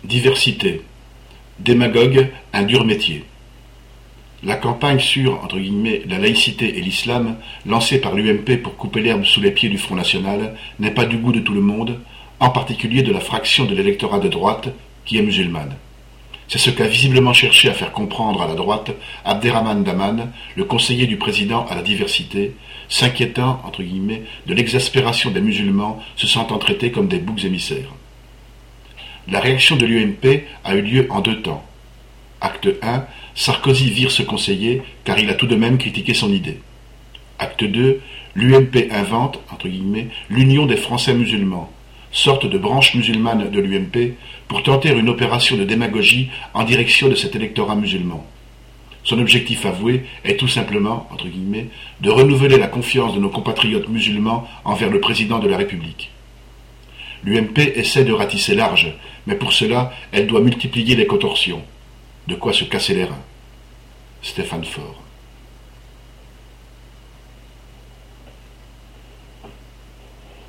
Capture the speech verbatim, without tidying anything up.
Diversité. Démagogue, un dur métier. La campagne sur entre guillemets, la laïcité et l'islam, lancée par l'U M P pour couper l'herbe sous les pieds du Front National, n'est pas du goût de tout le monde, en particulier de la fraction de l'électorat de droite qui est musulmane. C'est ce qu'a visiblement cherché à faire comprendre à la droite Abderrahmane Daman, le conseiller du président à la diversité, s'inquiétant entre guillemets, de l'exaspération des musulmans se sentant traités comme des boucs émissaires. La réaction de l'U M P a eu lieu en deux temps. Acte un, Sarkozy vire ce conseiller car il a tout de même critiqué son idée. Acte deux, l'U M P invente, entre guillemets, l'Union des Français musulmans, sorte de branche musulmane de l'U M P, pour tenter une opération de démagogie en direction de cet électorat musulman. Son objectif avoué est tout simplement, entre guillemets, de renouveler la confiance de nos compatriotes musulmans envers le président de la République. L'U M P essaie de ratisser large, mais pour cela, elle doit multiplier les contorsions. De quoi se casser les reins. Stéphane Faure.